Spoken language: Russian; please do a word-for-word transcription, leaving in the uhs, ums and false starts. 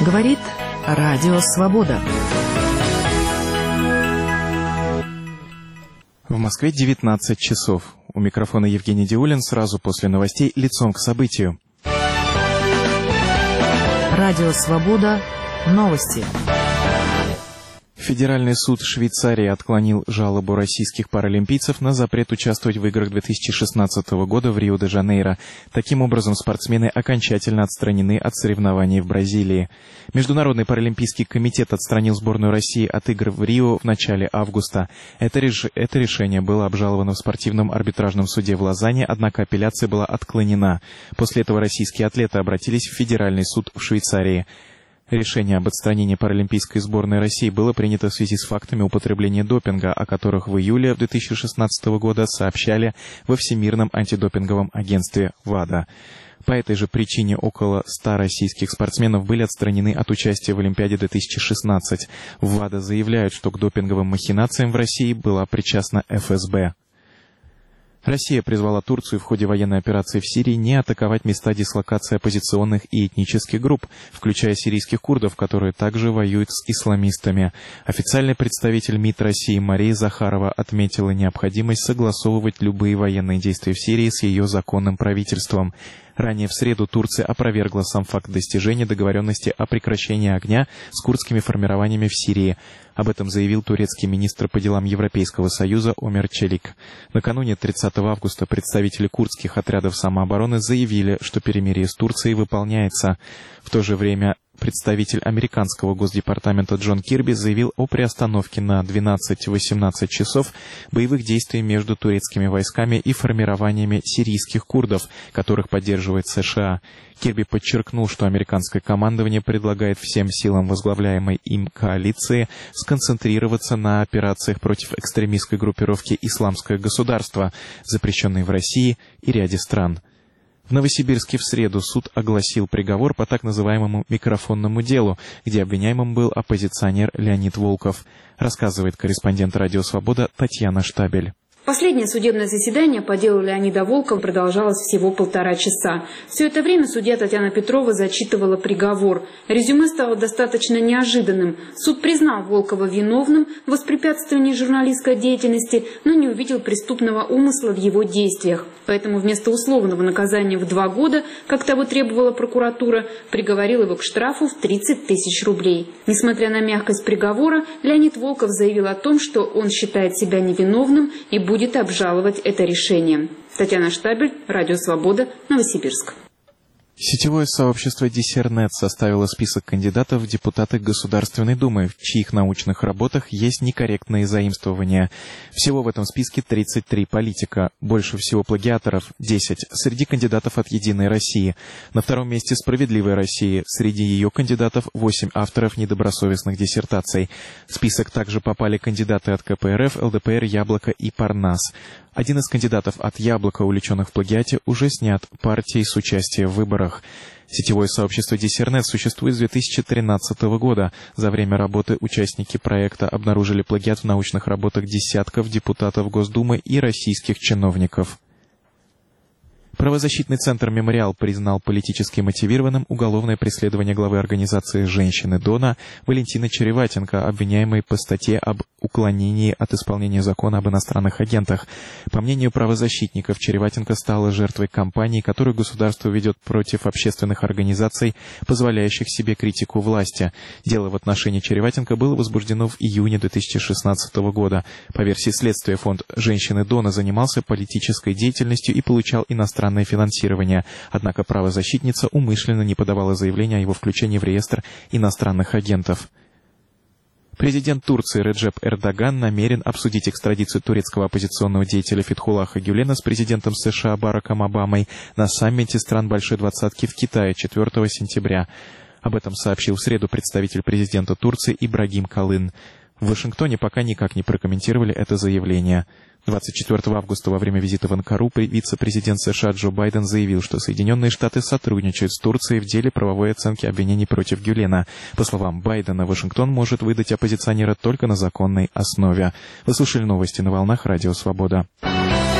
Говорит Радио Свобода. В Москве девятнадцать часов. У микрофона Евгений Диулин. Сразу после новостей лицом к событию. Радио Свобода. Новости. Федеральный суд Швейцарии отклонил жалобу российских паралимпийцев на запрет участвовать в играх две тысячи шестнадцатого года в Рио-де-Жанейро. Таким образом, спортсмены окончательно отстранены от соревнований в Бразилии. Международный паралимпийский комитет отстранил сборную России от игр в Рио в начале августа. Это, реш... Это решение было обжаловано в спортивном арбитражном суде в Лозанне, однако апелляция была отклонена. После этого российские атлеты обратились в Федеральный суд в Швейцарии. Решение об отстранении паралимпийской сборной России было принято в связи с фактами употребления допинга, о которых в июле две тысячи шестнадцатого года сообщали во Всемирном антидопинговом агентстве ВАДА. По этой же причине около ста российских спортсменов были отстранены от участия в Олимпиаде две тысячи шестнадцать. В ВАДА заявляют, что к допинговым махинациям в России была причастна эф эс бэ. Россия призвала Турцию в ходе военной операции в Сирии не атаковать места дислокации оппозиционных и этнических групп, включая сирийских курдов, которые также воюют с исламистами. Официальный представитель МИД России Мария Захарова отметила необходимость согласовывать любые военные действия в Сирии с ее законным правительством. Ранее в среду Турция опровергла сам факт достижения договоренности о прекращении огня с курдскими формированиями в Сирии. Об этом заявил турецкий министр по делам Европейского Союза Омер Челик. Накануне тридцатого августа представители курдских отрядов самообороны заявили, что перемирие с Турцией выполняется. В то же время представитель американского госдепартамента Джон Кирби заявил о приостановке на двенадцать-восемнадцать часов боевых действий между турецкими войсками и формированиями сирийских курдов, которых поддерживает США. Кирби подчеркнул, что американское командование предлагает всем силам возглавляемой им коалиции сконцентрироваться на операциях против экстремистской группировки «Исламское государство», запрещенной в России и ряде стран. В Новосибирске в среду суд огласил приговор по так называемому микрофонному делу, где обвиняемым был оппозиционер Леонид Волков, рассказывает корреспондент «Радио Свобода» Татьяна Штабель. Последнее судебное заседание по делу Леонида Волкова продолжалось всего полтора часа. Все это время судья Татьяна Петрова зачитывала приговор. Резюме стало достаточно неожиданным. Суд признал Волкова виновным в воспрепятствовании журналистской деятельности, но не увидел преступного умысла в его действиях. Поэтому вместо условного наказания в два года, как того требовала прокуратура, приговорил его к штрафу в тридцать тысяч рублей. Несмотря на мягкость приговора, Леонид Волков заявил о том, что он считает себя невиновным и будет будет обжаловать это решение. Татьяна Штабель, Радио Свобода, Новосибирск. Сетевое сообщество Диссернет составило список кандидатов в депутаты Государственной Думы, в чьих научных работах есть некорректные заимствования. Всего в этом списке тридцать три политика, больше всего плагиаторов – десять, среди кандидатов от «Единой России». На втором месте «Справедливой России», среди ее кандидатов восемь авторов недобросовестных диссертаций. В список также попали кандидаты от ка пэ эр эф, эл дэ пэ эр, Яблоко и Парнас. Один из кандидатов от «Яблока», увлеченных в плагиате, уже снят партией с участия в выборах. Сетевое сообщество Диссернет существует с две тысячи тринадцатого года. За время работы участники проекта обнаружили плагиат в научных работах десятков депутатов Госдумы и российских чиновников. Правозащитный центр «Мемориал» признал политически мотивированным уголовное преследование главы организации «Женщины Дона» Валентины Череватенко, обвиняемой по статье об уклонении от исполнения закона об иностранных агентах. По мнению правозащитников, Череватенко стала жертвой кампании, которую государство ведет против общественных организаций, позволяющих себе критику власти. Дело в отношении Череватенко было возбуждено в июне две тысячи шестнадцатого года. По версии следствия, фонд «Женщины Дона» занимался политической деятельностью и получал иностранные финансирование. Однако правозащитница умышленно не подавала заявление о его включении в реестр иностранных агентов. Президент Турции Реджеп Эрдоган намерен обсудить экстрадицию турецкого оппозиционного деятеля Фетхуллаха Гюлена с президентом США Бараком Обамой на саммите стран Большой Двадцатки в Китае четвёртого сентября. Об этом сообщил в среду представитель президента Турции Ибрагим Калын. В Вашингтоне пока никак не прокомментировали это заявление. двадцать четвёртого августа во время визита в Анкару вице-президент США Джо Байден заявил, что Соединенные Штаты сотрудничают с Турцией в деле правовой оценки обвинений против Гюлена. По словам Байдена, Вашингтон может выдать оппозиционера только на законной основе. Вы слушали новости на волнах Радио Свобода.